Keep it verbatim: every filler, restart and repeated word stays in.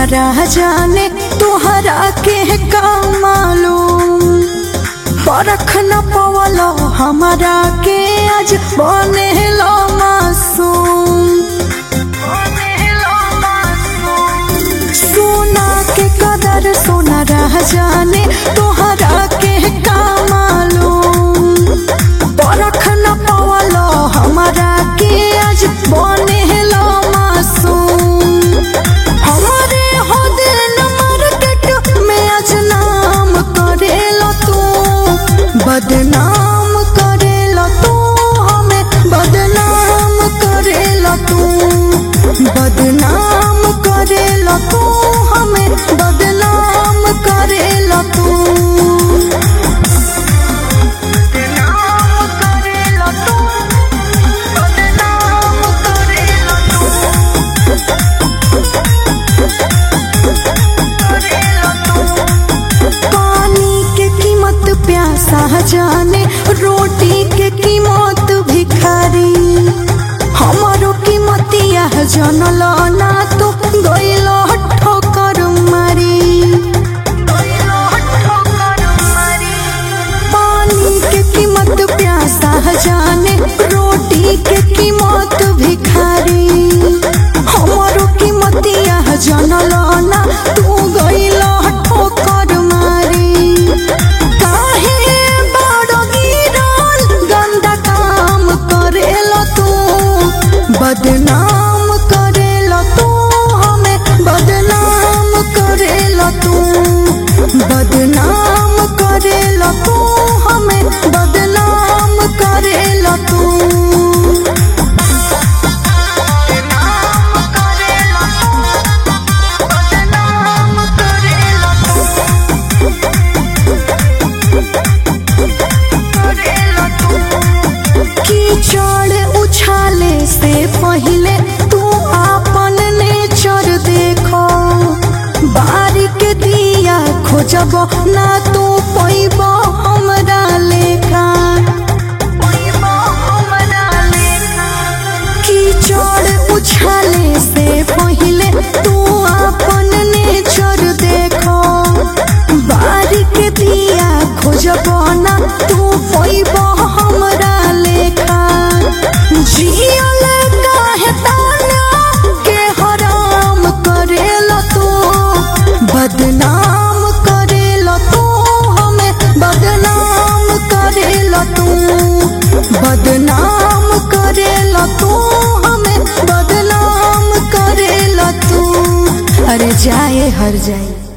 सोनारा जाने तुहरा के का मालूम। परख न पवलो हमारा के आज बने लो मासूम। सोना के कदर सोनारा जाने तुहरा के का मालूम। परख न पवलो हमारा के आज बने लो मासूम। हमारे हो दिल न मार्केट में आज नाम करेलो तू। बदनाम करेला तू हमें बदनाम करेला तू। बदनाम करेला तू हमें बदनाम करेला तू। प्यासा जाने रोटी के कीमत भिखारी। हमारो कीमतिया जनल ना तो गइलो ठोकर मारी। पानी के कीमत प्यासा जाने रोटी के कीमत भिखारी। हमारो कीमतिया जनल ना तू गइलो ठोकर मारी। बदनाम करेला तू हमें बदनाम करेला तू। बदनाम करेला तू हमें बदनाम करेला तू। कीचड़ उछाले से पहले तू आपन नेचर देखो। बारिक दिया खोजब ना तू पैब हमरा लेखा। कीचड़ उछाले से पहले तू आपन नेचर देखो। बारिक दिया खोजब ना तू पैब हमरा लेखा। जियल काहे ताना के हराम करेला तू। बदनाम करेला तू हमें बदनाम करेला तू। बदनाम करेला तू हमें बदनाम करेला तू। अरे जाए हर जाए।